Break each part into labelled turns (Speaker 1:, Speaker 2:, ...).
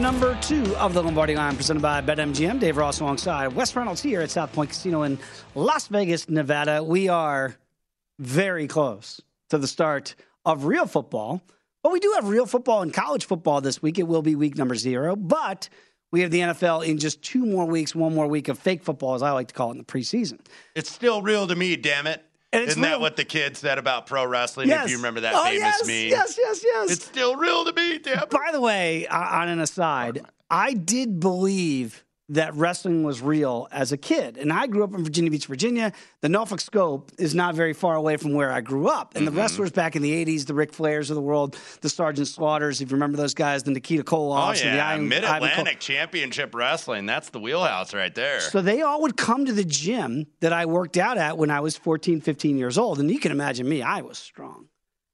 Speaker 1: number 2 of the Lombardi Line, presented by BetMGM. Dave Ross alongside Wes Reynolds here at South Point Casino in Las Vegas, Nevada. We are very close to the start of real football. But we do have real football and college football this week. It will be week number 0. But we have the NFL in just 2 more weeks, 1 more week of fake football, as I like to call it, in the preseason.
Speaker 2: It's still real to me, damn it. Isn't that what the kid said about pro wrestling?
Speaker 1: Yes.
Speaker 2: If you remember that famous meme.
Speaker 1: Yes.
Speaker 2: It's still real to me, damn it.
Speaker 1: By the way, on an aside, I did believe that wrestling was real as a kid. And I grew up in Virginia Beach, Virginia. The Norfolk Scope is not very far away from where I grew up. And the wrestlers back in the 80s, the Ric Flairs of the world, the Sergeant Slaughters, if you remember those guys, the Nikita Koloffs.
Speaker 2: Oh, yeah,
Speaker 1: the
Speaker 2: Mid-Atlantic Championship Wrestling. That's the wheelhouse right there.
Speaker 1: So they all would come to the gym that I worked out at when I was 14, 15 years old. And you can imagine me, I was strong.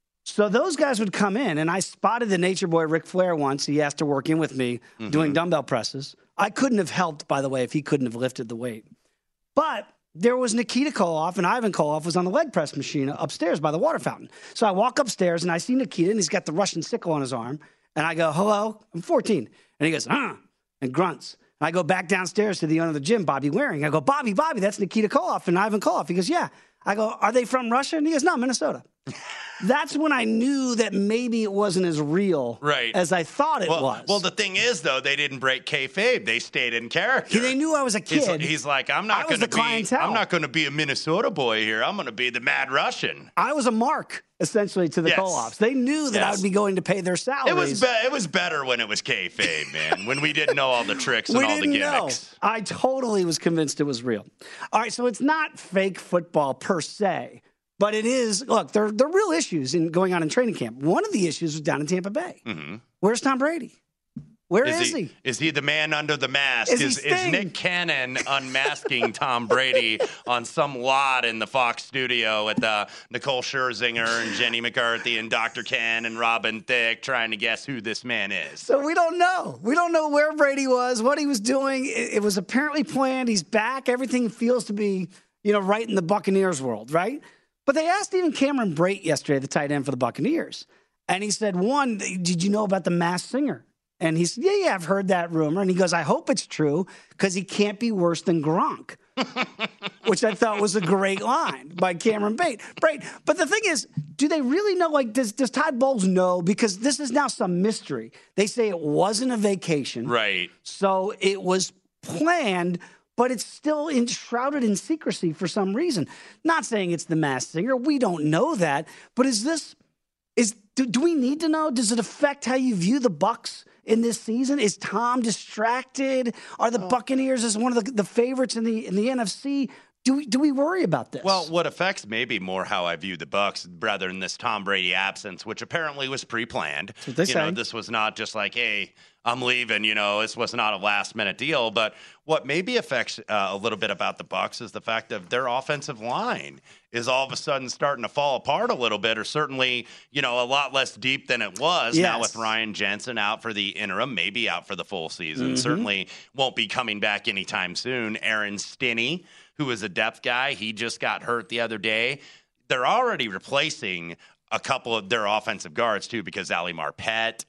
Speaker 1: So those guys would come in, and I spotted the Nature Boy Ric Flair once. He asked to work in with me doing dumbbell presses. I couldn't have helped, by the way, if he couldn't have lifted the weight. But there was Nikita Koloff, and Ivan Koloff was on the leg press machine upstairs by the water fountain. So I walk upstairs, and I see Nikita, and he's got the Russian sickle on his arm. And I go, hello, I'm 14. And he goes, and grunts. And I go back downstairs to the owner of the gym, Bobby Waring. I go, Bobby, that's Nikita Koloff and Ivan Koloff. He goes, yeah. I go, are they from Russia? And he goes, no, Minnesota. That's when I knew that maybe it wasn't as real as I thought it was.
Speaker 2: Well, the thing is, though, they didn't break kayfabe. They stayed in character.
Speaker 1: They knew I was a kid.
Speaker 2: He's like, I'm not going to be a Minnesota boy here. I'm going to be the Mad Russian.
Speaker 1: I was a mark, essentially, to the Koloffs. They knew that I would be going to pay their salaries.
Speaker 2: It was better when it was kayfabe, man, when we didn't know all the tricks and all the gimmicks.
Speaker 1: Know. I totally was convinced it was real. All right, so it's not fake football per se. But it is, look, there are real issues going on in training camp. One of the issues was down in Tampa Bay. Where's Tom Brady? Where is he?
Speaker 2: Is he the man under the mask? Is Nick Cannon unmasking Tom Brady on some lot in the Fox studio with Nicole Scherzinger and Jenny McCarthy and Dr. Ken and Robin Thicke trying to guess who this man is?
Speaker 1: So we don't know. We don't know where Brady was, what he was doing. It was apparently planned. He's back. Everything feels to be, right in the Buccaneers world, right? But they asked even Cameron Brate yesterday, the tight end for the Buccaneers. And he said, one, did you know about the Masked Singer? And he said, yeah, I've heard that rumor. And he goes, I hope it's true because he can't be worse than Gronk, which I thought was a great line by Cameron Brate. But the thing is, do they really know? Does Todd Bowles know? Because this is now some mystery. They say it wasn't a vacation.
Speaker 2: Right.
Speaker 1: So it was planned, but it's still enshrouded in secrecy for some reason. Not saying it's the Masked Singer. We don't know that. But do we need to know? Does it affect how you view the Bucs in this season? Is Tom distracted? Are the Buccaneers as one of the favorites in the NFC? Do we worry about this?
Speaker 2: Well, what affects maybe more how I view the Bucs rather than this Tom Brady absence, which apparently was pre-planned.
Speaker 1: That's what they say.
Speaker 2: This was not just like, hey, I'm leaving. This was not a last-minute deal. But what maybe affects a little bit about the Bucs is the fact that their offensive line is all of a sudden starting to fall apart a little bit, or certainly, a lot less deep than it was. Now with Ryan Jensen out for the interim, maybe out for the full season. Certainly won't be coming back anytime soon. Aaron Stinney, who is a depth guy, he just got hurt the other day. They're already replacing a couple of their offensive guards, too, because Ali Marpet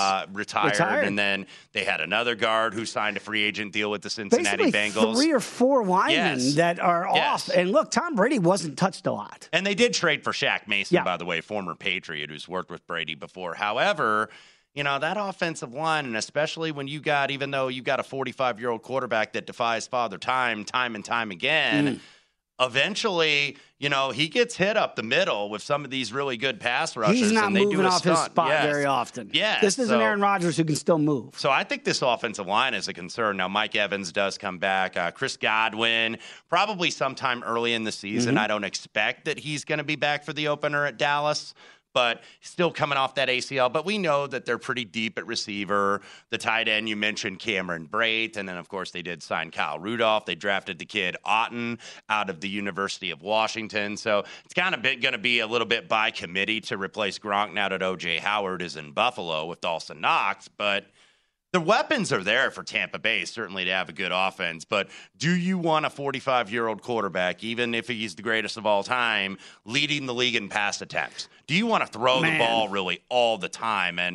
Speaker 2: retired. And then they had another guard who signed a free agent deal with the Cincinnati Bengals.
Speaker 1: 3 or 4 linemen that are off. And look, Tom Brady wasn't touched a lot.
Speaker 2: And they did trade for Shaq Mason, by the way, former Patriot who's worked with Brady before. However, that offensive line, and especially when even though you got a 45-year-old quarterback that defies father time and time again, eventually, he gets hit up the middle with some of these really good pass rushers.
Speaker 1: He's not moving off his spot very often. This isn't Aaron Rodgers who can still move.
Speaker 2: So I think this offensive line is a concern. Now, Mike Evans does come back. Chris Godwin, probably sometime early in the season. I don't expect that he's going to be back for the opener at Dallas, but still coming off that ACL. But we know that they're pretty deep at receiver. The tight end, you mentioned Cameron Brate. And then, of course, they did sign Kyle Rudolph. They drafted the kid Otten out of the University of Washington. So it's kind of going to be a little bit by committee to replace Gronk now that O.J. Howard is in Buffalo with Dawson Knox. But the weapons are there for Tampa Bay, certainly to have a good offense. But do you want a 45-year-old quarterback, even if he's the greatest of all time, leading the league in pass attempts? Do you want to throw the ball really all the time? And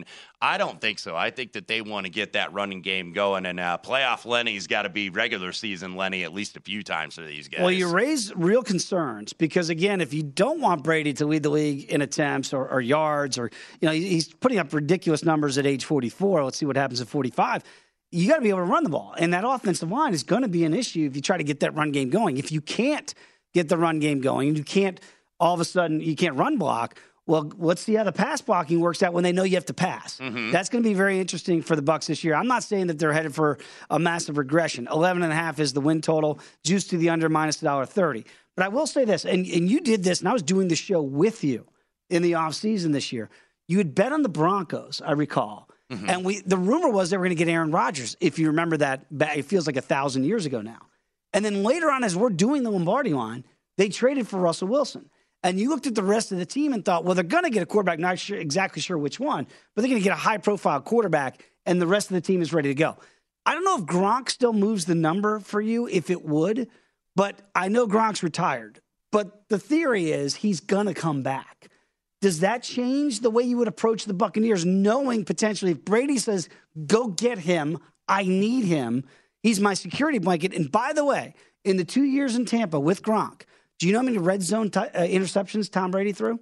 Speaker 2: I don't think so. I think that they want to get that running game going, and playoff Lenny's got to be regular season Lenny at least a few times for these guys.
Speaker 1: Well, you raise real concerns because, again, if you don't want Brady to lead the league in attempts or yards, or he's putting up ridiculous numbers at age 44. Let's see what happens at 45. You got to be able to run the ball, and that offensive line is going to be an issue if you try to get that run game going. If you can't get the run game going, and you can't all of a sudden you can't run block. Well, let's see how the pass blocking works out when they know you have to pass. Mm-hmm. That's going to be very interesting for the Bucs this year. I'm not saying that they're headed for a massive regression. 11.5 is the win total, juice to the under minus $1.30. But I will say this, and you did this, and I was doing the show with you in the offseason this year. You had bet on the Broncos, I recall. Mm-hmm. And the rumor was they were going to get Aaron Rodgers, if you remember that. It feels like 1,000 years ago now. And then later on, as we're doing the Lombardi line, they traded for Russell Wilson. And you looked at the rest of the team and thought, well, they're going to get a quarterback, not exactly sure which one, but they're going to get a high-profile quarterback, and the rest of the team is ready to go. I don't know if Gronk still moves the number for you, if it would, but I know Gronk's retired. But the theory is he's going to come back. Does that change the way you would approach the Buccaneers, knowing potentially if Brady says, go get him, I need him, he's my security blanket. And by the way, in the 2 years in Tampa with Gronk, do you know how many red zone interceptions Tom Brady threw?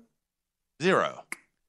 Speaker 2: 0.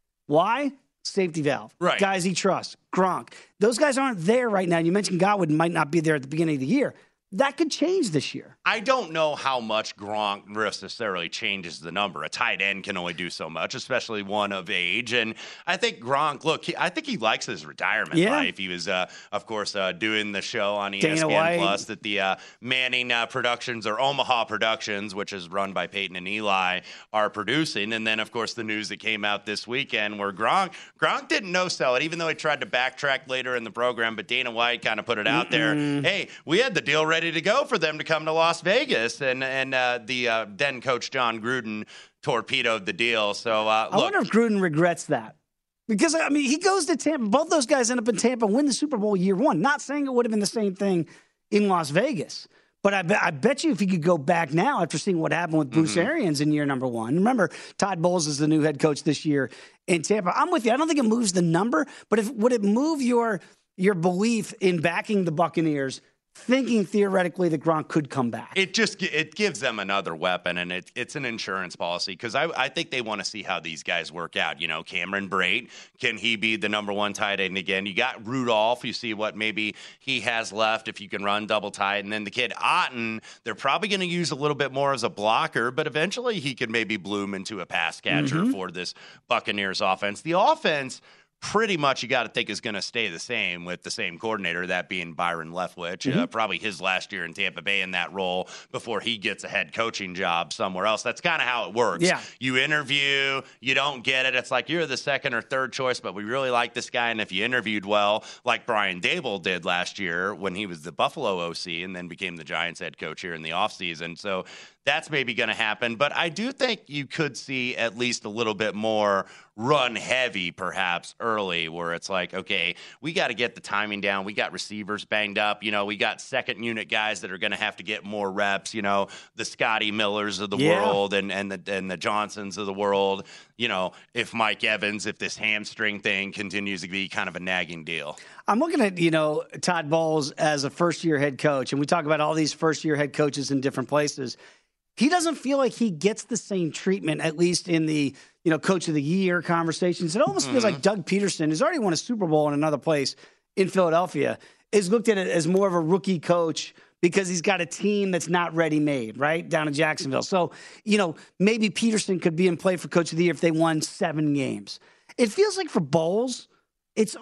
Speaker 1: Why? Safety valve.
Speaker 2: Right.
Speaker 1: Guys he trusts. Gronk. Those guys aren't there right now. You mentioned Godwin might not be there at the beginning of the year. That could change this year.
Speaker 2: I don't know how much Gronk necessarily changes the number. A tight end can only do so much, especially one of age. And I think Gronk, look, I think he likes his retirement life. He was, of course, doing the show on ESPN Plus that the Manning Productions or Omaha Productions, which is run by Peyton and Eli, are producing. And then, of course, the news that came out this weekend where Gronk didn't no-sell it, even though he tried to backtrack later in the program. But Dana White kind of put it out there. Hey, we had the deal ready to go for them to come to Las Vegas, and the then coach John Gruden torpedoed the deal. So
Speaker 1: I wonder if Gruden regrets that, because I mean he goes to Tampa. Both those guys end up in Tampa, win the Super Bowl year one. Not saying it would have been the same thing in Las Vegas, but I bet you if he could go back now after seeing what happened with Bruce Arians in year number one. Remember, Todd Bowles is the new head coach this year in Tampa. I'm with you. I don't think it moves the number, but would it move your belief in backing the Buccaneers, thinking theoretically that Gronk could come back?
Speaker 2: It gives them another weapon, and it's an insurance policy, because I think they want to see how these guys work out. You know, Cameron Brate, can he be the number one tight end again? You got Rudolph. You see what maybe he has left if you can run double tight. And then the kid Otten, they're probably going to use a little bit more as a blocker, but eventually he could maybe bloom into a pass catcher for this Buccaneers offense. The offense, pretty much you got to think is going to stay the same with the same coordinator, that being Byron Leftwich, probably his last year in Tampa Bay in that role before he gets a head coaching job somewhere else. That's kind of how it works. Yeah. You interview, you don't get it. It's like you're the second or third choice, but we really like this guy. And if you interviewed well, like Brian Daboll did last year when he was the Buffalo OC and then became the Giants head coach here in the offseason. So that's maybe going to happen. But I do think you could see at least a little bit more run heavy perhaps early, where it's like, okay, we got to get the timing down. We got receivers banged up. You know, we got second unit guys that are going to have to get more reps, you know, the Scotty Millers of the world and the Johnsons of the world. You know, if Mike Evans, if this hamstring thing continues to be kind of a nagging deal.
Speaker 1: I'm looking at, Todd Bowles as a first-year head coach, and we talk about all these first-year head coaches in different places. He doesn't feel like he gets the same treatment, at least in the, coach of the year conversations. It almost feels like Doug Peterson, who's already won a Super Bowl in another place in Philadelphia, is looked at it as more of a rookie coach because he's got a team that's not ready-made, right, down in Jacksonville. So, maybe Peterson could be in play for coach of the year if they won 7 games. It feels like for Bowles, it's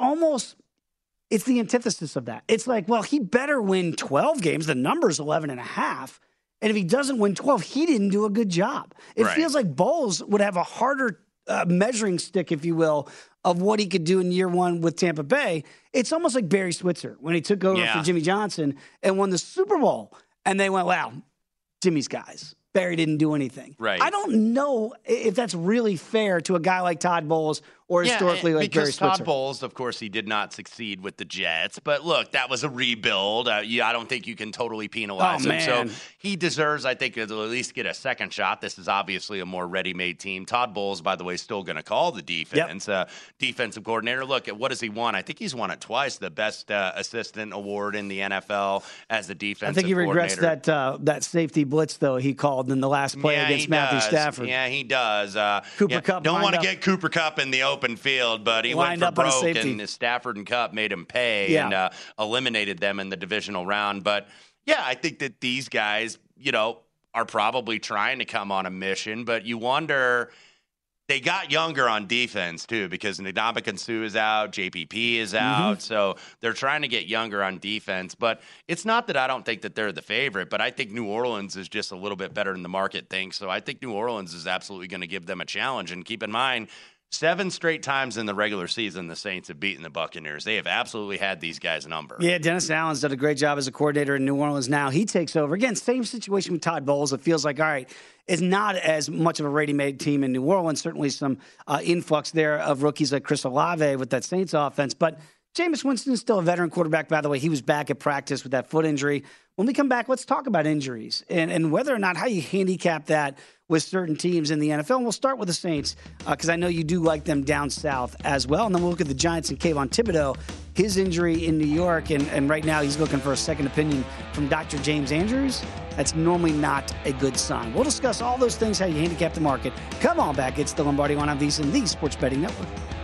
Speaker 1: the antithesis of that. It's like, well, he better win 12 games. The number's 11.5. And if he doesn't win 12, he didn't do a good job. It feels like Bowles would have a harder measuring stick, if you will, of what he could do in year one with Tampa Bay. It's almost like Barry Switzer when he took over for Jimmy Johnson and won the Super Bowl. And they went, wow, Jimmy's guys. Barry didn't do anything.
Speaker 2: Right.
Speaker 1: I don't know if that's really fair to a guy like Todd Bowles or historically like Barry Switzer.
Speaker 2: Because Todd Bowles, of course, he did not succeed with the Jets. But look, that was a rebuild. I don't think you can totally penalize him. So he deserves, I think, to at least get a second shot. This is obviously a more ready-made team. Todd Bowles, by the way, still going to call the defense. Defensive coordinator. Look, what has he won? I think he's won it twice. The best assistant award in the NFL as a defensive
Speaker 1: I think he regrets that safety blitz, though, he called in the last play against Matthew Stafford.
Speaker 2: Yeah, he does.
Speaker 1: Cooper Kupp
Speaker 2: don't want to get Cooper Kupp in the open field, but he went for broke, and Stafford and Kupp made him pay and eliminated them in the divisional round. But, yeah, I think that these guys, are probably trying to come on a mission, but you wonder – they got younger on defense, too, because Ndamukong Suh is out, JPP is out, so they're trying to get younger on defense. But it's not that I don't think that they're the favorite, but I think New Orleans is just a little bit better than the market thinks. So I think New Orleans is absolutely going to give them a challenge. And keep in mind, 7 straight times in the regular season, the Saints have beaten the Buccaneers. They have absolutely had these guys' number.
Speaker 1: Yeah, Dennis Allen's done a great job as a coordinator in New Orleans now. He takes over. Again, same situation with Todd Bowles. It feels like, all right, it's not as much of a ready-made team in New Orleans. Certainly some influx there of rookies like Chris Olave with that Saints offense. But Jameis Winston's still a veteran quarterback, by the way. He was back at practice with that foot injury. When we come back, let's talk about injuries and whether or not how you handicap that with certain teams in the NFL. And we'll start with the Saints because I know you do like them down south as well. And then we'll look at the Giants and Kayvon Thibodeau, his injury in New York. And right now he's looking for a second opinion from Dr. James Andrews. That's normally not a good sign. We'll discuss all those things, how you handicap the market. Come on back. It's the Lombardi Line on VSiN, the Sports Betting Network.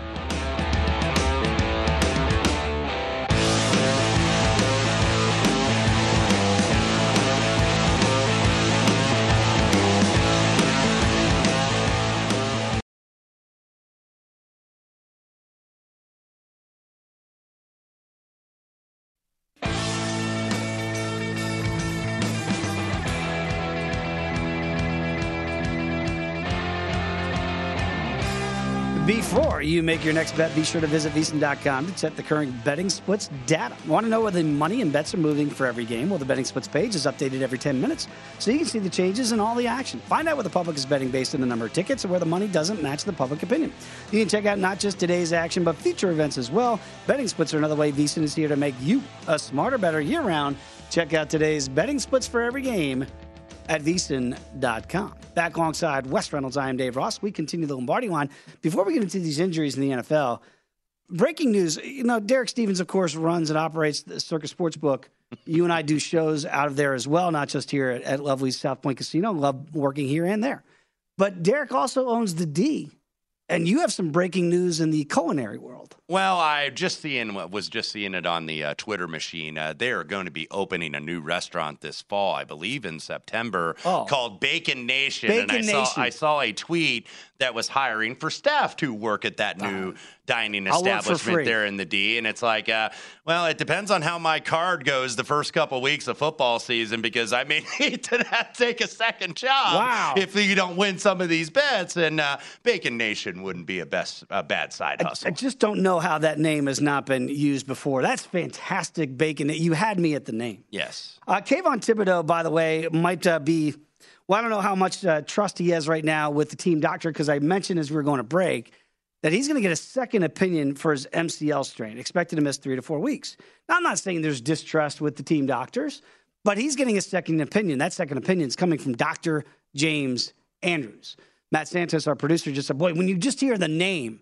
Speaker 1: Before you make your next bet, be sure to visit VSiN.com to check the current betting splits data. Want to know where the money and bets are moving for every game? Well, the betting splits page is updated every 10 minutes, so you can see the changes and all the action. Find out where the public is betting based on the number of tickets and where the money doesn't match the public opinion. You can check out not just today's action, but future events as well. Betting splits are another way VSiN is here to make you a smarter, better year-round. Check out today's betting splits for every game at VSiN.com. Back alongside Wes Reynolds, I am Dave Ross. We continue the Lombardi Line. Before we get into these injuries in the NFL, breaking news, Derek Stevens, of course, runs and operates the Circus Sportsbook. You and I do shows out of there as well, not just here at lovely South Point Casino. Love working here and there. But Derek also owns the D, and you have some breaking news in the culinary world.
Speaker 2: Well, I was just seeing it on the Twitter machine. They are going to be opening a new restaurant this fall, I believe in September, called Bacon Nation. I saw a tweet that was hiring for staff to work at that new dining establishment there in the D. And it's like, well, it depends on how my card goes the first couple weeks of football season, because I may need to take a second job if you don't win some of these bets. And Bacon Nation wouldn't be a bad side hustle.
Speaker 1: I just don't know how that name has not been used before. That's fantastic, Bacon. You had me at the name.
Speaker 2: Yes.
Speaker 1: Kayvon Thibodeau, by the way, might be, well, I don't know how much trust he has right now with the team doctor, because I mentioned as we were going to break that he's going to get a second opinion for his MCL strain, expected to miss 3 to 4 weeks. Now, I'm not saying there's distrust with the team doctors, but he's getting a second opinion. That second opinion is coming from Dr. James Andrews. Matt Santos, our producer, just said, boy, when you just hear the name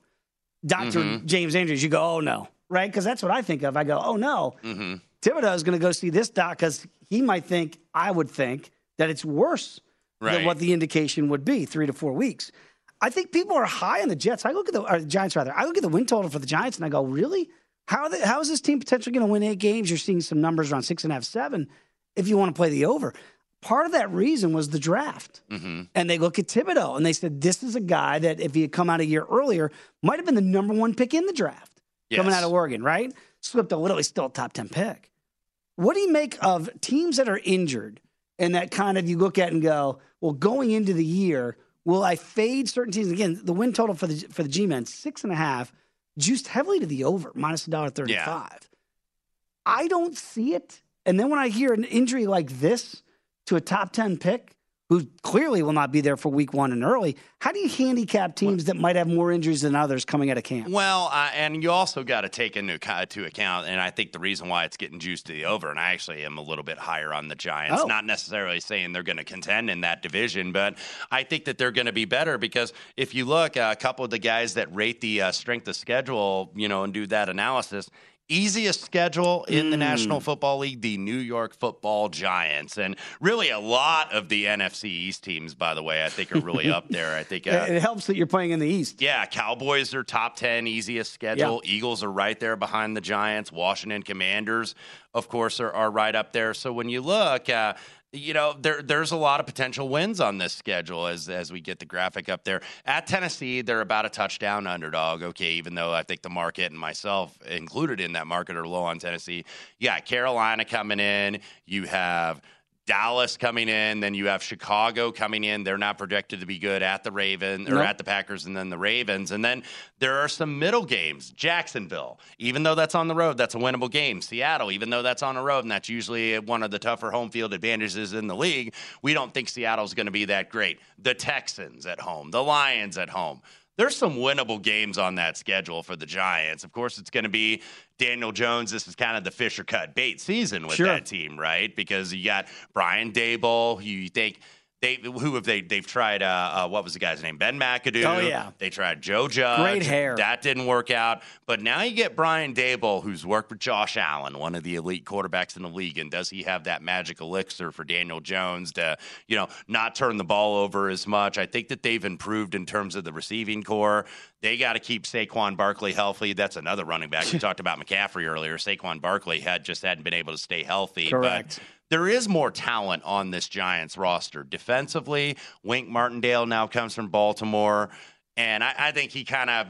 Speaker 1: Dr. James Andrews, you go, oh, no, right? Because that's what I think of. I go, oh, no. Thibodeau is going to go see this doc because he might think, I would think, that it's worse than what the indication would be, 3 to 4 weeks. I think people are high on the Jets. Or the Giants, rather. I look at the win total for the Giants, and I go, really? How is this team potentially going to win 8 games? You're seeing some numbers around 6.5, 7 if you want to play the over. Part of that reason was the draft. And they look at Thibodeau, and they said, this is a guy that if he had come out a year earlier, might have been the number 1 pick in the draft coming out of Oregon, right? Slipped a little. He's still a top 10 pick. What do you make of teams that are injured and that kind of you look at and go, well, going into the year, will I fade certain teams? Again, the win total for the G-men, 6.5, juiced heavily to the over, minus $1.35. Yeah. I don't see it. And then when I hear an injury like this to a top 10 pick, who clearly will not be there for week 1 and early. How do you handicap teams that might have more injuries than others coming out of camp?
Speaker 2: Well, and you also got to take into account, and I think the reason why it's getting juiced to the over, and I actually am a little bit higher on the Giants, not necessarily saying they're going to contend in that division, but I think that they're going to be better because if you look, a couple of the guys that rate the strength of schedule, and do that analysis, easiest schedule in the National Football League, the New York Football Giants. And really a lot of the NFC East teams, by the way, I think are really up there. I think
Speaker 1: it helps that you're playing in the East.
Speaker 2: Yeah, Cowboys are top 10 easiest schedule. Yeah. Eagles are right there behind the Giants. Washington Commanders, of course, are right up there. So when you look there's a lot of potential wins on this schedule as we get the graphic up there. At Tennessee, they're about a touchdown underdog, okay, even though I think the market and myself included in that market are low on Tennessee. You got Carolina coming in. You have Dallas coming in, then you have Chicago coming in. They're not projected to be good at the at the Packers and then the Ravens. And then there are some middle games. Jacksonville, even though that's on the road, that's a winnable game. Seattle, even though that's on the road, and that's usually one of the tougher home field advantages in the league, we don't think Seattle's going to be that great. The Texans at home, the Lions at home. There's some winnable games on that schedule for the Giants. Of course, it's going to be Daniel Jones. This is kind of the Fisher cut bait season with that team, right? Because you got Brian Daboll. You think they've tried? What was the guy's name? Ben McAdoo.
Speaker 1: Oh yeah.
Speaker 2: They tried Joe Judge.
Speaker 1: Great hair.
Speaker 2: That didn't work out. But now you get Brian Daboll, who's worked with Josh Allen, one of the elite quarterbacks in the league. And does he have that magic elixir for Daniel Jones to, not turn the ball over as much? I think that they've improved in terms of the receiving core. They got to keep Saquon Barkley healthy. That's another running back. We talked about McCaffrey earlier. Saquon Barkley hadn't been able to stay healthy.
Speaker 1: Correct.
Speaker 2: But there is more talent on this Giants roster. Defensively, Wink Martindale now comes from Baltimore, and I think he kind of,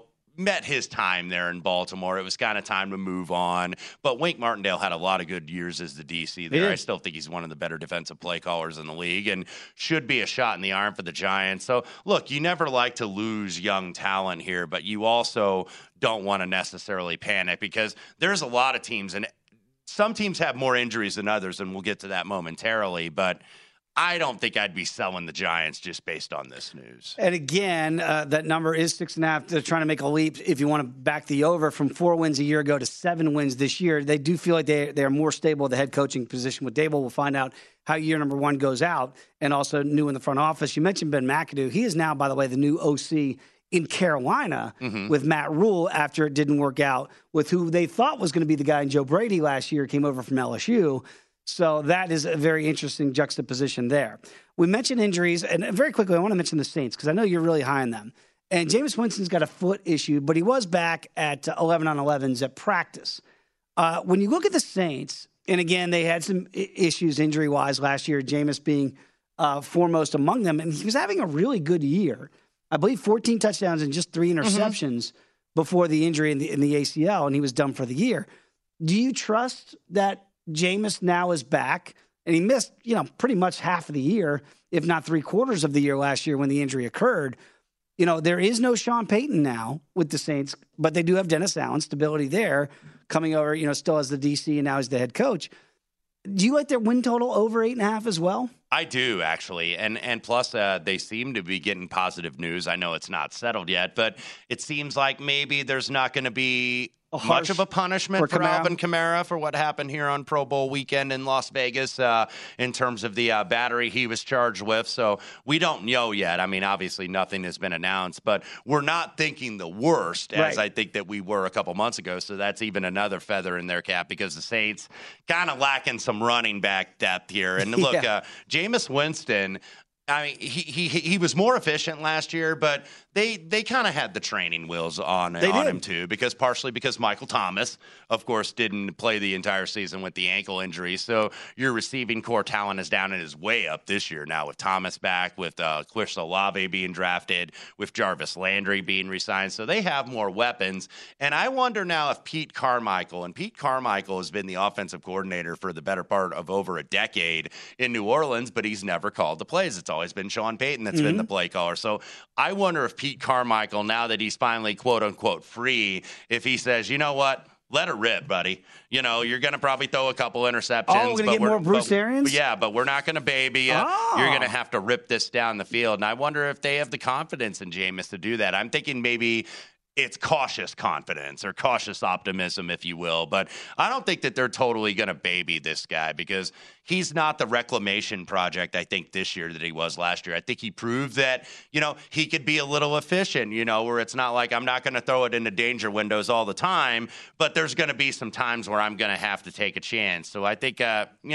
Speaker 2: met his time there in Baltimore. It was kind of time to move on. But Wink Martindale had a lot of good years as the DC there. I still think he's one of the better defensive play callers in the league and should be a shot in the arm for the Giants. So, look, you never like to lose young talent here, but you also don't want to necessarily panic because there's a lot of teams, and some teams have more injuries than others, and we'll get to that momentarily. But I don't think I'd be selling the Giants just based on this news.
Speaker 1: And again, that number is 6.5. They're trying to make a leap if you want to back the over from 4 wins a year ago to 7 wins this year. They do feel like they are more stable at the head coaching position with Daboll. We'll find out how year number 1 goes out, and also new in the front office. You mentioned Ben McAdoo. He is now, by the way, the new OC in Carolina with Matt Rule after it didn't work out with who they thought was going to be the guy in Joe Brady last year, came over from LSU. So that is a very interesting juxtaposition there. We mentioned injuries, and very quickly, I want to mention the Saints because I know you're really high on them. And Jameis Winston's got a foot issue, but he was back at 11 on 11s at practice. When you look at the Saints, and again, they had some issues injury-wise last year, Jameis being foremost among them, and he was having a really good year. I believe 14 touchdowns and just 3 interceptions before the injury in the ACL, and he was done for the year. Do you trust that Jameis now is back, and he missed, pretty much half of the year, if not 3/4 of the year last year when the injury occurred? There is no Sean Payton now with the Saints, but they do have Dennis Allen, stability there, coming over, still as the DC and now as the head coach. Do you like their win total over 8.5 as well?
Speaker 2: I do, actually. And plus, they seem to be getting positive news. I know it's not settled yet, but it seems like maybe there's not going to be much of a punishment for Alvin Kamara for what happened here on Pro Bowl weekend in Las Vegas in terms of the battery he was charged with. So we don't know yet. I mean, obviously nothing has been announced, but we're not thinking the worst as I think that we were a couple months ago. So that's even another feather in their cap because the Saints kind of lacking some running back depth here. And look, Jameis Winston, I mean, he was more efficient last year, but they kind of had the training wheels on him too, partially because Michael Thomas, of course, didn't play the entire season with the ankle injury. So your receiving core talent is down and is way up this year now with Thomas back, with Chris Olave being drafted, with Jarvis Landry being re-signed. So they have more weapons. And I wonder now if Pete Carmichael has been the offensive coordinator for the better part of over a decade in New Orleans, but he's never called the plays. It's always been Sean Payton that's been the play caller. So I wonder if Pete Carmichael, now that he's finally quote unquote free, if he says, you know what, let it rip, buddy. You're going to probably throw a couple interceptions.
Speaker 1: Oh, we're going to get more Bruce Arians?
Speaker 2: Yeah, but we're not going to baby you.
Speaker 1: Oh.
Speaker 2: You're going to have to rip this down the field. And I wonder if they have the confidence in Jameis to do that. I'm thinking maybe it's cautious confidence or cautious optimism, if you will. But I don't think that they're totally going to baby this guy because he's not the reclamation project, I think, this year that he was last year. I think he proved that, he could be a little efficient, where it's not like I'm not going to throw it into danger windows all the time, but there's going to be some times where I'm going to have to take a chance. So I think,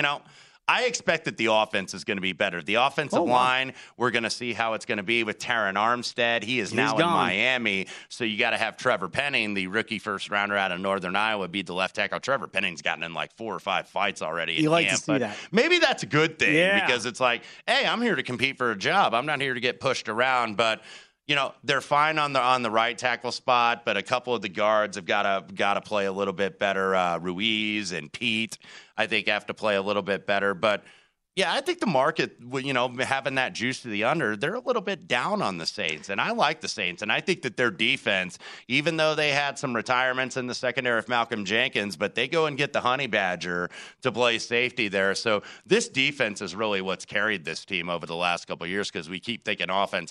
Speaker 2: I expect that the offense is going to be better. The offensive line, we're going to see how it's going to be with Terron Armstead. He's now in Miami, so you got to have Trevor Penning, the rookie first rounder out of Northern Iowa, be the left tackle. Trevor Penning's gotten in like 4 or 5 fights already.
Speaker 1: You like to see that.
Speaker 2: Maybe that's a good thing because it's like, hey, I'm here to compete for a job. I'm not here to get pushed around, but they're fine on the right tackle spot, but a couple of the guards have got to play a little bit better. Ruiz and Pete, I think, have to play a little bit better. But yeah, I think the market, having that juice to the under, they're a little bit down on the Saints, and I like the Saints, and I think that their defense, even though they had some retirements in the secondary of Malcolm Jenkins, but they go and get the Honey Badger to play safety there. So this defense is really what's carried this team over the last couple of years because we keep thinking offense,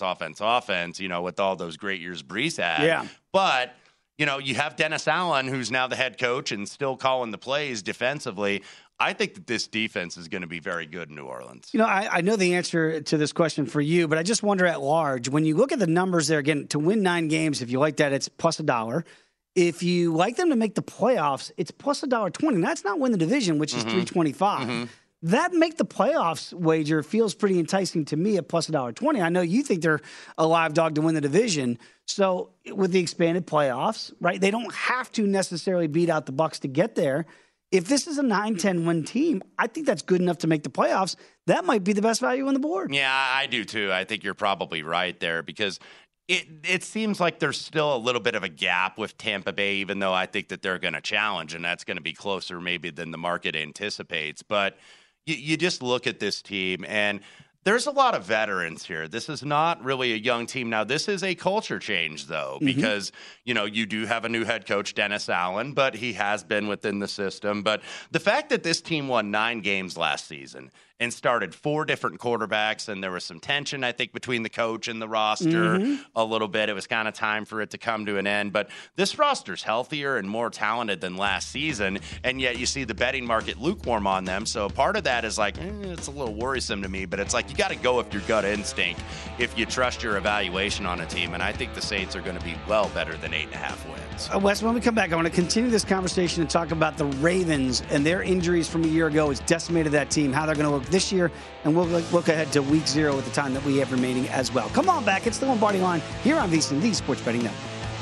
Speaker 2: with all those great years Brees had.
Speaker 1: Yeah.
Speaker 2: But you have Dennis Allen, who's now the head coach and still calling the plays defensively. I think that this defense is going to be very good in New Orleans.
Speaker 1: I know the answer to this question for you, but I just wonder at large, when you look at the numbers there, again, to win 9 games, if you like that, it's plus $1. If you like them to make the playoffs, it's plus $1.20. That's not win the division, which is $3.25. Mm-hmm. That make the playoffs wager feels pretty enticing to me at plus $1.20. I know you think they're a live dog to win the division. So with the expanded playoffs, right, they don't have to necessarily beat out the Bucs to get there. If this is a 9-10 win team, I think that's good enough to make the playoffs. That might be the best value on the board.
Speaker 2: Yeah, I do too. I think you're probably right there because it seems like there's still a little bit of a gap with Tampa Bay, even though I think that they're going to challenge, and that's going to be closer maybe than the market anticipates. But you just look at this team, and there's a lot of veterans here. This is not really a young team. Now, this is a culture change, though, because, you do have a new head coach, Dennis Allen, but he has been within the system. But the fact that this team won 9 games last season and started 4 different quarterbacks, and there was some tension, I think, between the coach and the roster a little bit. It was kind of time for it to come to an end. But this roster's healthier and more talented than last season, and yet you see the betting market lukewarm on them. So part of that is like, it's a little worrisome to me, but it's like you got to go with your gut instinct if you trust your evaluation on a team, and I think the Saints are going to be well better than 8.5 wins.
Speaker 1: Wes, when we come back, I want to continue this conversation and talk about the Ravens and their injuries from a year ago has decimated that team, how they're going to look this year, and we'll look ahead to week 0 at the time that we have remaining as well. Come on back. It's the Lombardi Line here on VSiN, the Sports Betting Network.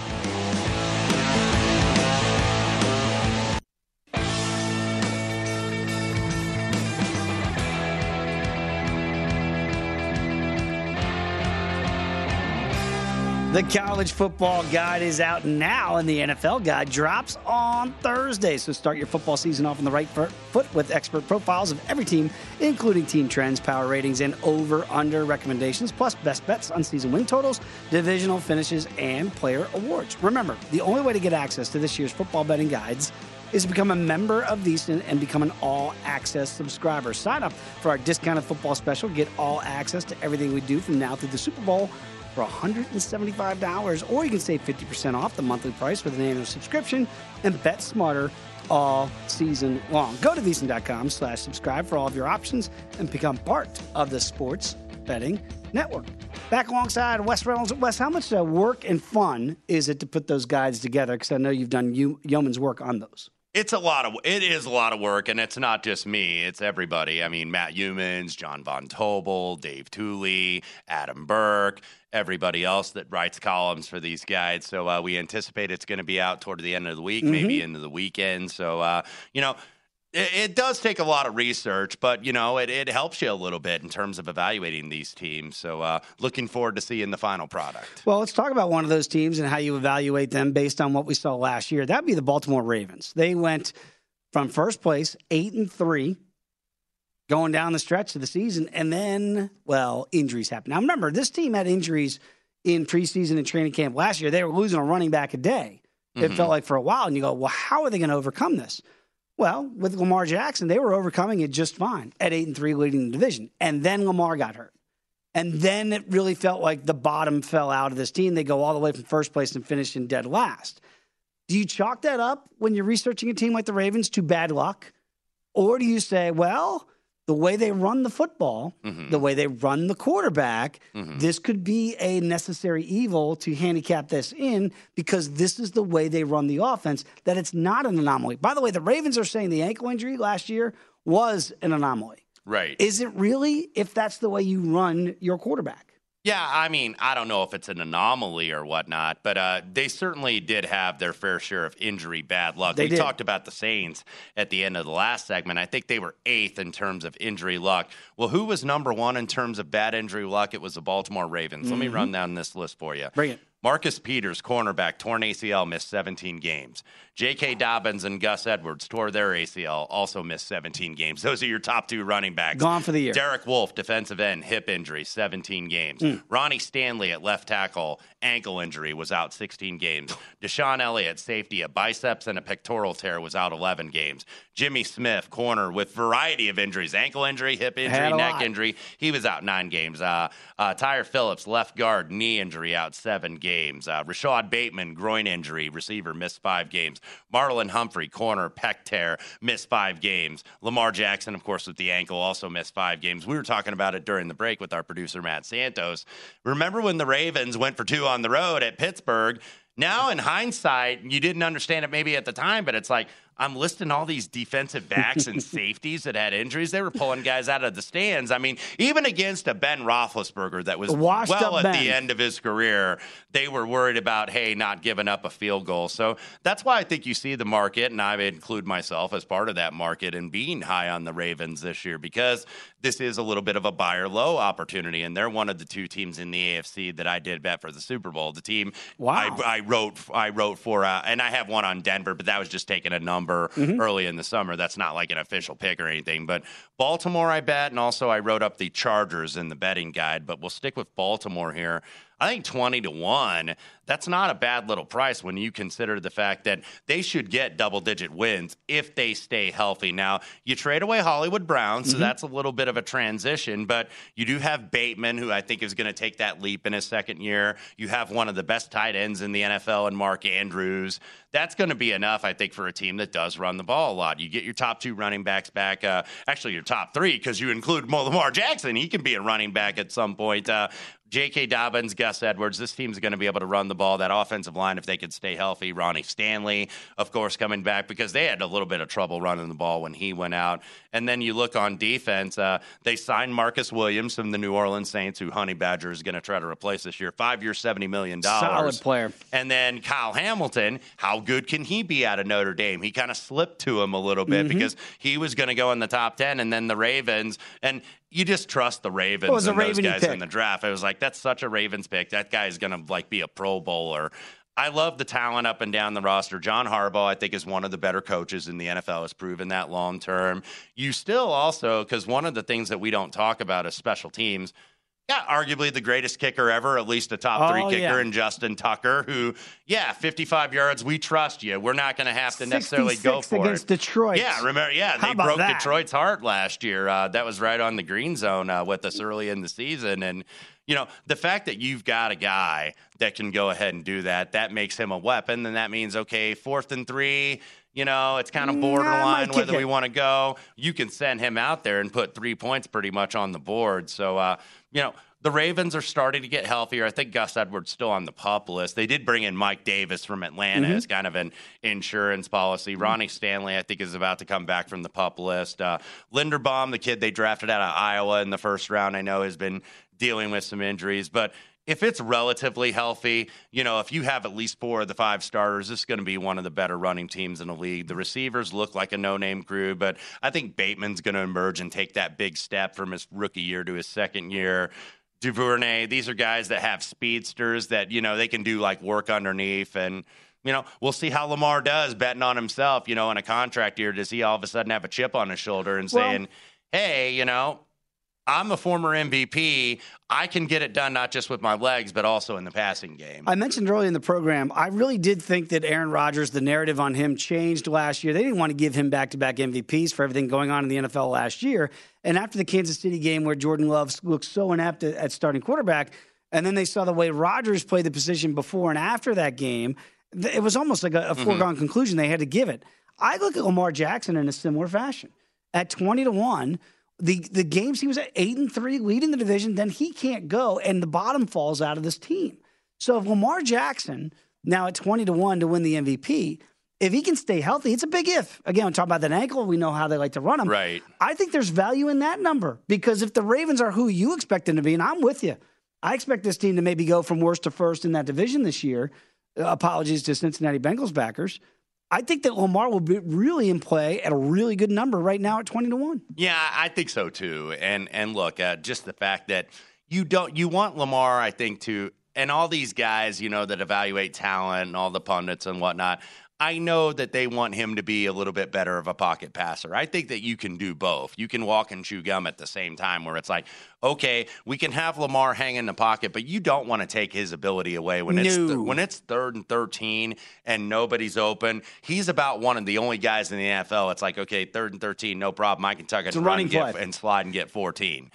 Speaker 1: The college football guide is out now, and the NFL guide drops on Thursday. So start your football season off on the right foot with expert profiles of every team, including team trends, power ratings, and over-under recommendations, plus best bets on season win totals, divisional finishes, and player awards. Remember, the only way to get access to this year's football betting guides is to become a member of VSiN and become an all-access subscriber. Sign up for our discounted football special. Get all access to everything we do from now through the Super Bowl for $175, or you can save 50% off the monthly price with an annual subscription and bet smarter all season long. Go to VSiN.com/subscribe for all of your options and become part of the Sports Betting Network. Back alongside Wes Reynolds. Wes, how much work and fun is it to put those guides together? Because I know you've done yeoman's work on those.
Speaker 2: It is a lot of work, and it's not just me. It's everybody. I mean, Matt Humans, John Von Tobel, Dave Tooley, Adam Burke, everybody else that writes columns for these guides. So we anticipate it's going to be out toward the end of the week, maybe into the weekend. So, it does take a lot of research, but, it helps you a little bit in terms of evaluating these teams. So looking forward to seeing the final product.
Speaker 1: Well, let's talk about one of those teams and how you evaluate them based on what we saw last year. That would be the Baltimore Ravens. They went from first place, 8-3, going down the stretch of the season, and then, injuries happened. Now, remember, this team had injuries in preseason and training camp last year. They were losing a running back a day. It felt like for a while. And you go, well, how are they going to overcome this? Well, with Lamar Jackson, they were overcoming it just fine at 8-3 leading the division. And then Lamar got hurt. And then it really felt like the bottom fell out of this team. They go all the way from first place and finish in dead last. Do you chalk that up when you're researching a team like the Ravens to bad luck? Or do you say, well, the way they run the football, the way they run the quarterback, this could be a necessary evil to handicap this in because this is the way they run the offense, that it's not an anomaly. By the way, the Ravens are saying the ankle injury last year was an anomaly.
Speaker 2: Right.
Speaker 1: Is it really, if that's the way you run your quarterback?
Speaker 2: Yeah, I mean, I don't know if it's an anomaly or whatnot, but they certainly did have their fair share of injury bad luck. We talked about the Saints at the end of the last segment. I think they were 8th in terms of injury luck. Well, who was number 1 in terms of bad injury luck? It was the Baltimore Ravens. Let me run down this list for you.
Speaker 1: Bring it.
Speaker 2: Marcus Peters, cornerback, torn ACL, missed 17 games. J.K. Dobbins and Gus Edwards tore their ACL, also missed 17 games. Those are your top 2 running backs.
Speaker 1: Gone for the year.
Speaker 2: Derek Wolfe, defensive end, hip injury, 17 games. Ronnie Stanley at left tackle, ankle injury, was out 16 games. Deshaun Elliott, safety, a biceps and a pectoral tear, was out 11 games. Jimmy Smith, corner, with variety of injuries, ankle injury, hip injury, neck injury. He was out 9 games. Tyre Phillips, left guard, knee injury, out 7 games. Rashad Bateman, groin injury, receiver, missed 5 games. Marlon Humphrey, corner, pec tear, missed 5 games. Lamar Jackson, of course, with the ankle, also missed 5 games. We were talking about it during the break with our producer, Matt Santos. Remember when the Ravens went for 2 on the road at Pittsburgh? Now, in hindsight, you didn't understand it maybe at the time, but it's like, I'm listing all these defensive backs and safeties that had injuries. They were pulling guys out of the stands. I mean, even against a Ben Roethlisberger that was well at the end of his career, they were worried about, hey, not giving up a field goal. So that's why I think you see the market, and I include myself as part of that market in being high on the Ravens this year, because this is a little bit of a buy or low opportunity, and they're one of the 2 teams in the AFC that I did bet for the Super Bowl. The team I wrote for, and I have one on Denver, but that was just taking a number early in the summer. That's not like an official pick or anything. But Baltimore, I bet, and also I wrote up the Chargers in the betting guide. But we'll stick with Baltimore here. I think 20-1, that's not a bad little price when you consider the fact that they should get double-digit wins if they stay healthy. Now, you trade away Hollywood Brown, so that's a little bit of a transition, but you do have Bateman, who I think is going to take that leap in his second year. You have one of the best tight ends in the NFL in Mark Andrews. That's going to be enough, I think, for a team that does run the ball a lot. You get your top 2 running backs back, actually your top 3, because you include Lamar Jackson. He can be a running back at some point. J.K. Dobbins, Gus Edwards, this team's going to be able to run the ball. That offensive line, if they could stay healthy. Ronnie Stanley, of course, coming back because they had a little bit of trouble running the ball when he went out. And then you look on defense, they signed Marcus Williams from the New Orleans Saints, who Honey Badger is going to try to replace this year. 5 years, $70 million.
Speaker 1: Solid player.
Speaker 2: And then Kyle Hamilton, how good can he be out of Notre Dame? He kind of slipped to him a little bit because he was going to go in the top 10, and then the Ravens, and you just trust the Ravens and those guys in the draft. I was like, that's such a Ravens pick. That guy is going to be a Pro Bowler. I love the talent up and down the roster. John Harbaugh, I think, is one of the better coaches in the NFL, has proven that long term. You still also, because one of the things that we don't talk about is special teams. Yeah, arguably the greatest kicker ever, at least a top 3 kicker in Justin Tucker, who, 55 yards, we trust you. We're not going to have to necessarily go for
Speaker 1: against Detroit.
Speaker 2: Yeah, remember, they broke Detroit's heart last year. That was right on the green zone with us early in the season. And, the fact that you've got a guy that can go ahead and do that, that makes him a weapon. Then that means, okay, 4th and 3, it's kind of borderline whether we want to go. You can send him out there and put 3 points pretty much on the board. So, the Ravens are starting to get healthier. I think Gus Edwards still on the PUP list. They did bring in Mike Davis from Atlanta as kind of an insurance policy. Ronnie Stanley, I think, is about to come back from the PUP list. Linderbaum, the kid they drafted out of Iowa in the first round, I know has been dealing with some injuries. But if it's relatively healthy, if you have at least 4 of the 5 starters, this is going to be one of the better running teams in the league. The receivers look like a no-name crew, but I think Bateman's going to emerge and take that big step from his rookie year to his second year. Duvernay, these are guys that have speedsters that, they can do work underneath. And, we'll see how Lamar does betting on himself, in a contract year. Does he all of a sudden have a chip on his shoulder and saying, hey, I'm a former MVP. I can get it done not just with my legs, but also in the passing game.
Speaker 1: I mentioned earlier in the program, I really did think that Aaron Rodgers, the narrative on him changed last year. They didn't want to give him back-to-back MVPs for everything going on in the NFL last year. And after the Kansas City game where Jordan Love looked so inept at starting quarterback, and then they saw the way Rodgers played the position before and after that game, it was almost like a foregone conclusion. They had to give it. I look at Lamar Jackson in a similar fashion. At 20-1, the games he was at 8-3, leading the division, then he can't go, and the bottom falls out of this team. So if Lamar Jackson, now at 20-1 to win the MVP, if he can stay healthy, it's a big if. Again, we're talking about that ankle. We know how they like to run him.
Speaker 2: Right.
Speaker 1: I think there's value in that number because if the Ravens are who you expect them to be, and I'm with you, I expect this team to maybe go from worst to first in that division this year. Apologies to Cincinnati Bengals backers. I think that Lamar will be really in play at a really good number right now at 20-1.
Speaker 2: Yeah, I think so too. And look, just the fact that you want Lamar, I think, to, and all these guys, that evaluate talent and all the pundits and whatnot, I know that they want him to be a little bit better of a pocket passer. I think that you can do both. You can walk and chew gum at the same time where it's like, okay, we can have Lamar hang in the pocket, but you don't want to take his ability away when it's 3rd and 13 and nobody's open. He's about one of the only guys in the NFL. It's like, okay, 3rd and 13, no problem. I can tuck it and slide and get 14,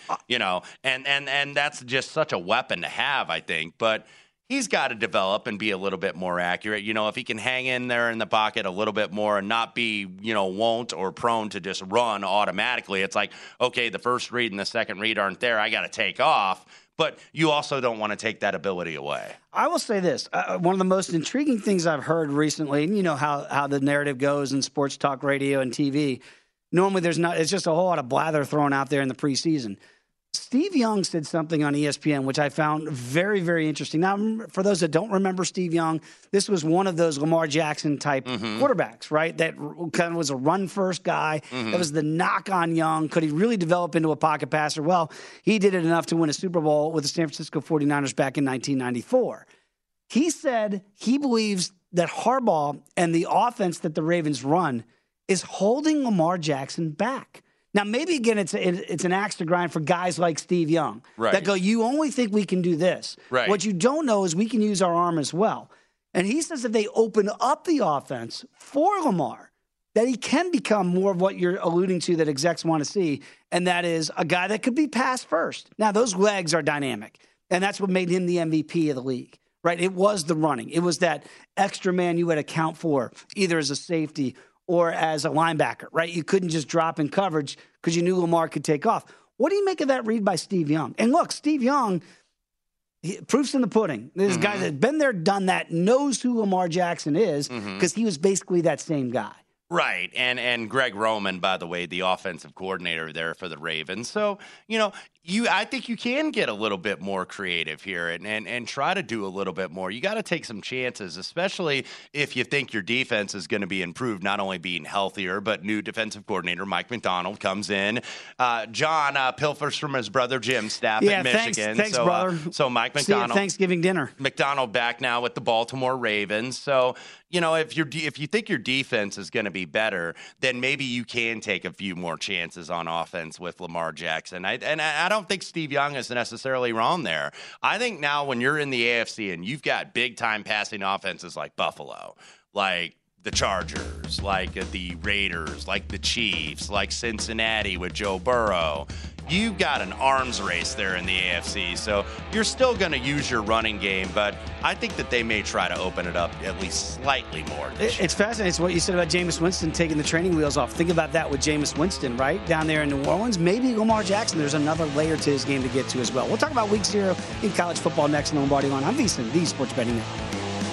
Speaker 2: and that's just such a weapon to have, I think. But he's got to develop and be a little bit more accurate. If he can hang in there in the pocket a little bit more and not be, won't or prone to just run automatically. It's like, okay, the first read and the second read aren't there. I got to take off. But you also don't want to take that ability away.
Speaker 1: I will say this. One of the most intriguing things I've heard recently, and you know how the narrative goes in sports talk radio and TV, normally it's just a whole lot of blather thrown out there in the preseason. Steve Young said something on ESPN, which I found very, very interesting. Now, for those that don't remember Steve Young, this was one of those Lamar Jackson type quarterbacks, right? That kind of was a run-first guy. That was the knock on Young. Could he really develop into a pocket passer? Well, he did it enough to win a Super Bowl with the San Francisco 49ers back in 1994. He said he believes that Harbaugh and the offense that the Ravens run is holding Lamar Jackson back. Now, maybe, again, it's an axe to grind for guys like Steve Young that go, you only think we can do this.
Speaker 2: Right.
Speaker 1: What you don't know is we can use our arm as well. And he says if they open up the offense for Lamar, that he can become more of what you're alluding to that execs want to see, and that is a guy that could be pass first. Now, those legs are dynamic, and that's what made him the MVP of the league. Right? It was the running. It was that extra man you would account for, either as a safety or as a linebacker, right? You couldn't just drop in coverage because you knew Lamar could take off. What do you make of that read by Steve Young? And look, Steve Young, proof's in the pudding. This guy that's been there, done that, knows who Lamar Jackson is because he was basically that same guy.
Speaker 2: Right. And Greg Roman, by the way, the offensive coordinator there for the Ravens. So, I think you can get a little bit more creative here and try to do a little bit more. You got to take some chances, especially if you think your defense is going to be improved, not only being healthier, but new defensive coordinator Mike Macdonald comes in. John pilfers from his brother Jim's staff at Michigan.
Speaker 1: Thanks, brother.
Speaker 2: So Mike
Speaker 1: See you
Speaker 2: Macdonald.
Speaker 1: at Thanksgiving dinner.
Speaker 2: Macdonald back now with the Baltimore Ravens. So, if you think your defense is going to be better, then maybe you can take a few more chances on offense with Lamar Jackson. I don't think Steve Young is necessarily wrong there. I think now when you're in the AFC and you've got big-time passing offenses like Buffalo, like the Chargers, like the Raiders, like the Chiefs, like Cincinnati with Joe Burrow, you've got an arms race there in the AFC. So you're still going to use your running game, but I think that they may try to open it up at least slightly more this year.
Speaker 1: It's fascinating. It's what you said about Jameis Winston taking the training wheels off. Think about that with Jameis Winston, right? Down there in New Orleans. Maybe Lamar Jackson, there's another layer to his game to get to as well. We'll talk about Week 0 in college football next on the Lombardi Line. I'm VSiN, the Sports Betting Network.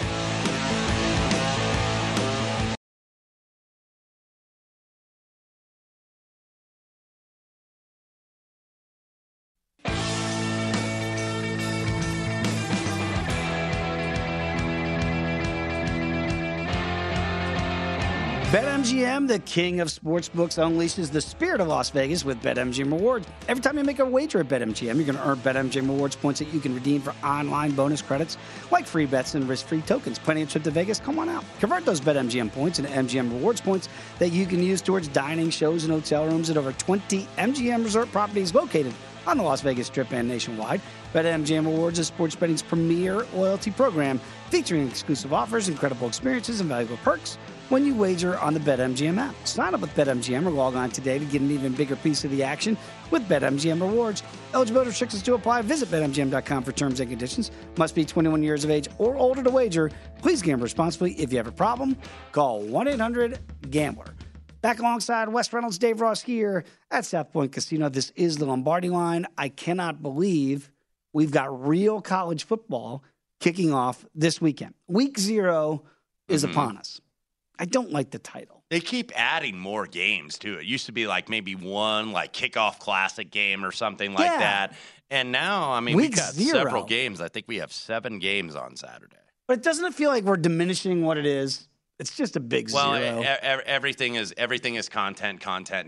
Speaker 1: BetMGM, the king of sportsbooks, unleashes the spirit of Las Vegas with BetMGM Rewards. Every time you make a wager at BetMGM, you're going to earn BetMGM Rewards points that you can redeem for online bonus credits like free bets and risk-free tokens. Planning a trip to Vegas? Come on out. Convert those BetMGM points into MGM Rewards points that you can use towards dining, shows, and hotel rooms at over 20 MGM resort properties located on the Las Vegas Strip and nationwide. BetMGM Rewards is sports betting's premier loyalty program, featuring exclusive offers, incredible experiences, and valuable perks when you wager on the BetMGM app. Sign up with BetMGM or log on today to get an even bigger piece of the action with BetMGM Rewards. Eligibility restrictions do apply. Visit BetMGM.com for terms and conditions. Must be 21 years of age or older to wager. Please gamble responsibly. If you have a problem, call 1-800-GAMBLER. Back alongside Wes Reynolds, Dave Ross here at South Point Casino. This is the Lombardi Line. I cannot believe we've got real college football kicking off this weekend. Week 0 is upon us. I don't like the title.
Speaker 2: They keep adding more games to it. Used to be like maybe one like kickoff classic game or something like that. And now, I mean, we've got several games. I think we have 7 games on Saturday.
Speaker 1: But doesn't it feel like we're diminishing what it is? It's just a big zero.
Speaker 2: Everything is content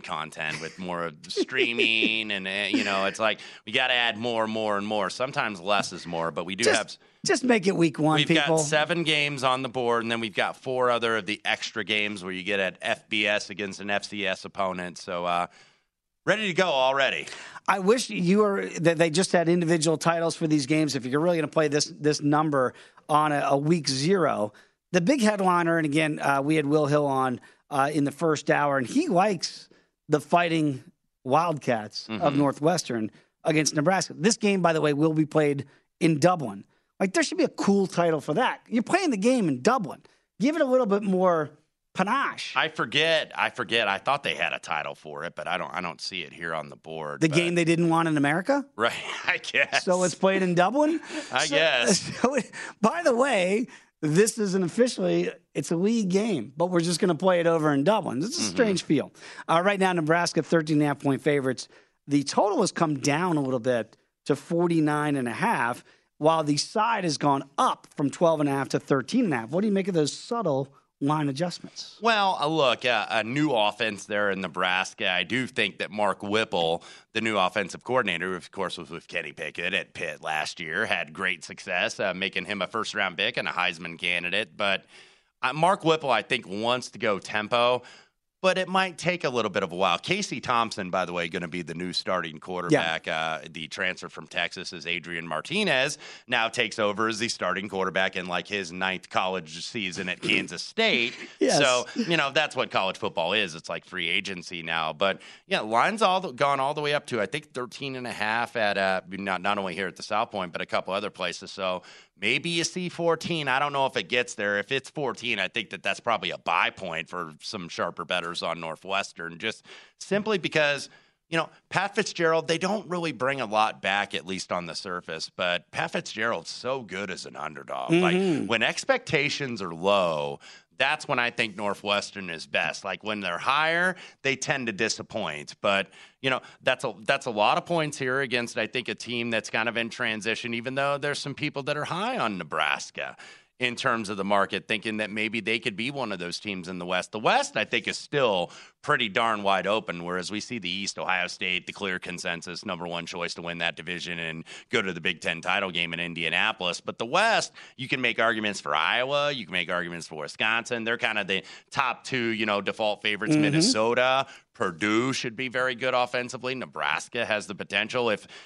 Speaker 2: with more of streaming. And, it's like we got to add more and more and more. Sometimes less is more, but we do
Speaker 1: Just make it week 1,
Speaker 2: We've got 7 games on the board, and then we've got 4 other of the extra games where you get an FBS against an FCS opponent. So ready to go already.
Speaker 1: I wish that they just had individual titles for these games. If you're really going to play this number on a week 0, the big headliner, and again, we had Will Hill on in the first hour, and he likes the Fighting Wildcats of Northwestern against Nebraska. This game, by the way, will be played in Dublin. Like, there should be a cool title for that. You're playing the game in Dublin. Give it a little bit more panache.
Speaker 2: I forget. I thought they had a title for it, but I don't see it here on the board.
Speaker 1: The game they didn't want in America?
Speaker 2: Right, I guess.
Speaker 1: So it's played in Dublin?
Speaker 2: I guess.
Speaker 1: So by the way, this isn't officially, it's a league game, but we're just going to play it over in Dublin. It's a strange feel. Right now, Nebraska, 13.5-point favorites. The total has come down a little bit to 49.5, while the side has gone up from 12.5 to 13.5. What do you make of those subtle line adjustments?
Speaker 2: Well, look, a new offense there in Nebraska. I do think that Mark Whipple, the new offensive coordinator, who of course was with Kenny Pickett at Pitt last year, had great success, making him a first-round pick and a Heisman candidate. But Mark Whipple, I think, wants to go tempo, but it might take a little bit of a while. Casey Thompson, by the way, going to be the new starting quarterback. Yeah. The transfer from Texas is Adrian Martinez, now takes over as the starting quarterback in like his 9th college season at Kansas State.
Speaker 1: Yes.
Speaker 2: So, that's what college football is. It's like free agency now. But, yeah, line's gone all the way up to, I think, 13.5 at not only here at the South Point, but a couple other places. So maybe you see 14. I don't know if it gets there. If it's 14, I think that's probably a buy point for some sharper bettors on Northwestern, just simply because, Pat Fitzgerald, they don't really bring a lot back, at least on the surface, but Pat Fitzgerald's so good as an underdog. Like, when expectations are low, that's when I think Northwestern is best. Like, when they're higher, they tend to disappoint. But, that's a lot of points here against, I think, a team that's kind of in transition, even though there's some people that are high on Nebraska in terms of the market, thinking that maybe they could be one of those teams in the West. The West, I think, is still pretty darn wide open, whereas we see the East, Ohio State, the clear consensus, number 1 choice to win that division and go to the Big Ten title game in Indianapolis. But the West, you can make arguments for Iowa. You can make arguments for Wisconsin. They're kind of the top 2, default favorites. Minnesota, Purdue should be very good offensively. Nebraska has the potential.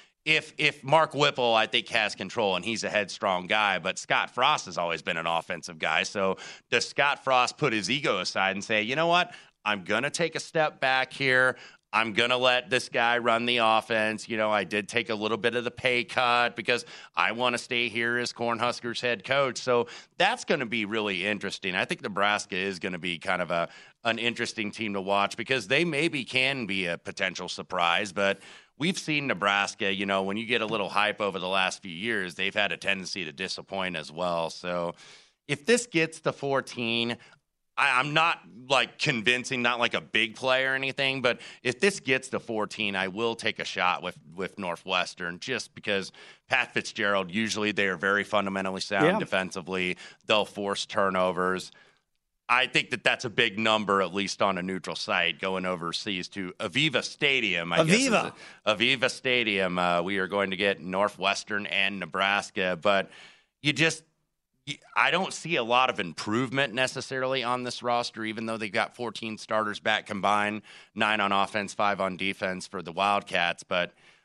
Speaker 2: If Mark Whipple, I think, has control, and he's a headstrong guy, but Scott Frost has always been an offensive guy. So does Scott Frost put his ego aside and say, you know what, I'm going to take a step back here. I'm going to let this guy run the offense. I did take a little bit of the pay cut because I want to stay here as Cornhuskers head coach. So that's going to be really interesting. I think Nebraska is going to be kind of an interesting team to watch because they maybe can be a potential surprise, but we've seen Nebraska, when you get a little hype over the last few years, they've had a tendency to disappoint as well. So if this gets to 14, I'm not like convincing, not like a big play or anything, but if this gets to 14, I will take a shot with Northwestern just because Pat Fitzgerald, usually they are very fundamentally sound defensively. They'll force turnovers. I think that's a big number, at least on a neutral site, going overseas to Aviva Stadium. Aviva Stadium. We are going to get Northwestern and Nebraska, but I don't see a lot of improvement necessarily on this roster, even though they've got 14 starters back combined, 9 on offense, 5 on defense for the Wildcats. But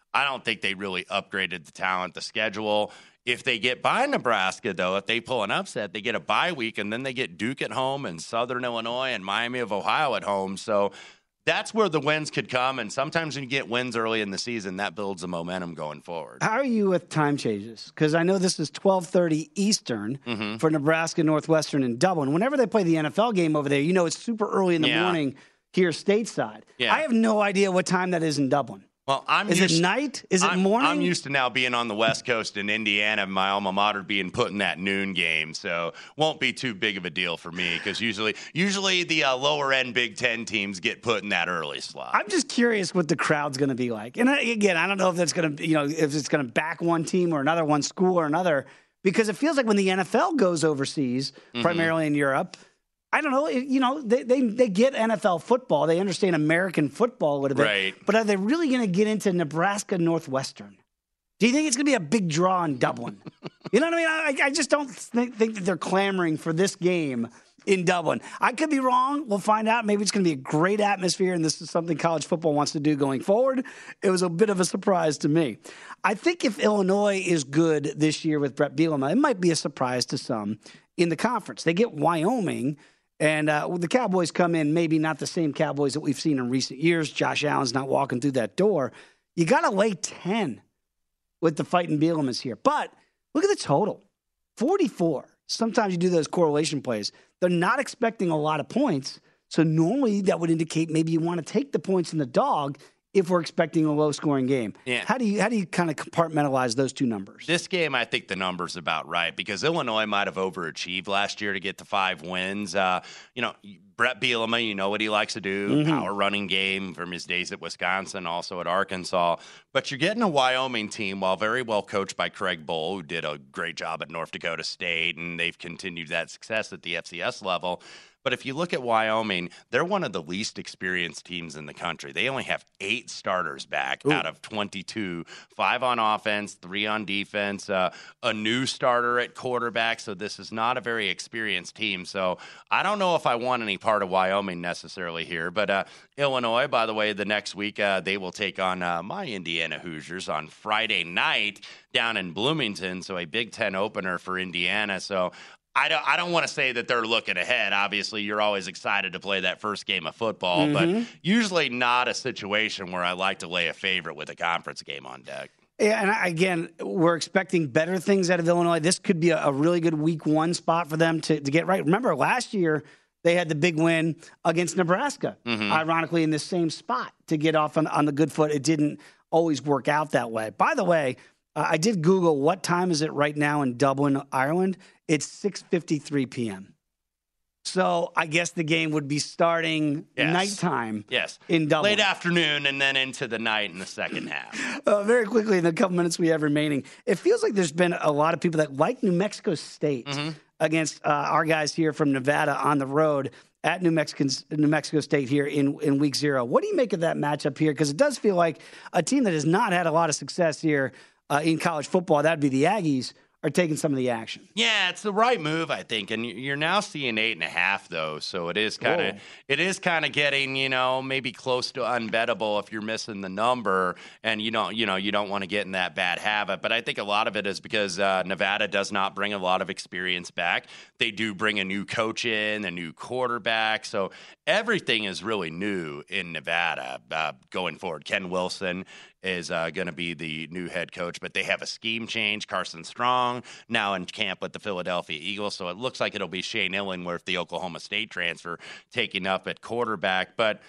Speaker 2: I don't think they really upgraded the talent, the schedule. If they get by Nebraska, though, if they pull an upset, they get a bye week, and then they get Duke at home and Southern Illinois and Miami of Ohio at home. So that's where the wins could come. And sometimes when you get wins early in the season, that builds the momentum going forward.
Speaker 1: How are you with time changes? Because I know this is 12:30 Eastern for Nebraska, Northwestern, and Dublin. Whenever they play the NFL game over there, it's super early in the morning here stateside.
Speaker 2: Yeah.
Speaker 1: I have no idea what time that is in Dublin.
Speaker 2: Well,
Speaker 1: Is it night? Is it morning?
Speaker 2: I'm used to now being on the West Coast in Indiana, my alma mater being put in that noon game, so won't be too big of a deal for me because usually the lower end Big Ten teams get put in that early slot.
Speaker 1: I'm just curious what the crowd's going to be like, and again, I don't know if that's going to, if it's going to back one team or another, one school or another, because it feels like when the NFL goes overseas, primarily in Europe. I don't know. They get NFL football. They understand American football a little bit.
Speaker 2: Right.
Speaker 1: But are they really going to get into Nebraska Northwestern? Do you think it's going to be a big draw in Dublin? You know what I mean? I just don't think that they're clamoring for this game in Dublin. I could be wrong. We'll find out. Maybe it's going to be a great atmosphere, and this is something college football wants to do going forward. It was a bit of a surprise to me. I think if Illinois is good this year with Brett Bielema, it might be a surprise to some in the conference. They get Wyoming. And the Cowboys come in, maybe not the same Cowboys that we've seen in recent years. Josh Allen's not walking through that door. You got to lay 10 with the fighting Bielema's here. But look at the total, 44. Sometimes you do those correlation plays. They're not expecting a lot of points. So normally that would indicate maybe you want to take the points in the dog if we're expecting a low-scoring game.
Speaker 2: Yeah.
Speaker 1: How do you kind of compartmentalize those two numbers?
Speaker 2: This game, I think the number's about right because Illinois might have overachieved last year to get to 5 wins. Brett Bielema, you know what he likes to do, power running game from his days at Wisconsin, also at Arkansas. But you're getting a Wyoming team, while very well coached by Craig Bohl, who did a great job at North Dakota State, and they've continued that success at the FCS level. But if you look at Wyoming, they're one of the least experienced teams in the country. They only have 8 starters back out of 22, 5 on offense, 3 on defense, a new starter at quarterback. So this is not a very experienced team. So I don't know if I want any part of Wyoming necessarily here. But Illinois, by the way, the next week they will take on my Indiana Hoosiers on Friday night down in Bloomington. So a Big Ten opener for Indiana. So I don't want to say that they're looking ahead. Obviously, you're always excited to play that first game of football, but usually not a situation where I like to lay a favorite with a conference game on deck.
Speaker 1: Yeah, and again, we're expecting better things out of Illinois. This could be a really good week 1 spot for them to get right. Remember, last year they had the big win against Nebraska, ironically, in the same spot to get off on the good foot. It didn't always work out that way. By the way, I did Google what time is it right now in Dublin, Ireland. It's 6:53 p.m. So I guess the game would be starting nighttime in Dublin.
Speaker 2: Late afternoon and then into the night in the second half.
Speaker 1: Very quickly, in the couple minutes we have remaining, it feels like there's been a lot of people that like New Mexico State against our guys here from Nevada on the road at New Mexico State here in week 0. What do you make of that matchup here? Because it does feel like a team that has not had a lot of success here in college football, that would be the Aggies, are taking some of the action.
Speaker 2: Yeah, it's the right move, I think. And you're now seeing 8.5, though. So it is kind of getting, maybe close to unbettable if you're missing the number and you don't want to get in that bad habit. But I think a lot of it is because Nevada does not bring a lot of experience back. They do bring a new coach in, a new quarterback. So everything is really new in Nevada going forward. Ken Wilson is going to be the new head coach, but they have a scheme change. Carson Strong now in camp with the Philadelphia Eagles, so it looks like it'll be Shane Illingworth, the Oklahoma State transfer, taking up at quarterback. But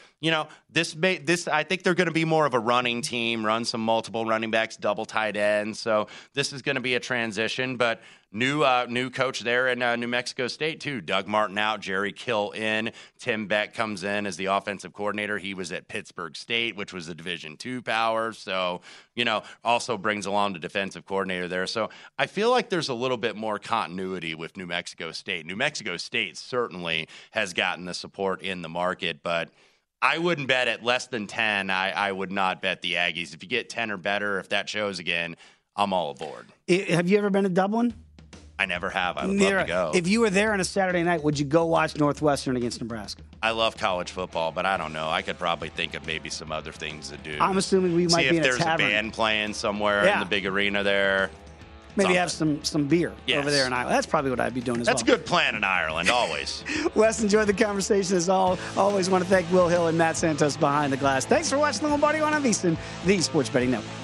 Speaker 2: this I think they're going to be more of a running team, run some multiple running backs, double tight ends. So this is going to be a transition, but new coach there in New Mexico State, too. Doug Martin out, Jerry Kill in. Tim Beck comes in as the offensive coordinator. He was at Pittsburgh State, which was a Division II power. So, also brings along the defensive coordinator there. So I feel like there's a little bit more continuity with New Mexico State. New Mexico State certainly has gotten the support in the market, but I wouldn't bet at less than 10. I would not bet the Aggies. If you get 10 or better, if that shows again, I'm all aboard.
Speaker 1: Have you ever been to Dublin?
Speaker 2: I never have. I would love to go.
Speaker 1: If you were there on a Saturday night, would you go watch Northwestern against Nebraska?
Speaker 2: I love college football, but I don't know. I could probably think of maybe some other things to do.
Speaker 1: I'm assuming we might be in a tavern.
Speaker 2: See if there's a band playing somewhere in the big arena there.
Speaker 1: Maybe have some beer over there in Ireland. That's probably what I'd be doing as well.
Speaker 2: That's a good plan in Ireland, always.
Speaker 1: Wes, enjoyed the conversation as always. Want to thank Will Hill and Matt Santos behind the glass. Thanks for watching the Lombardi on VSiN, the Sports Betting Network.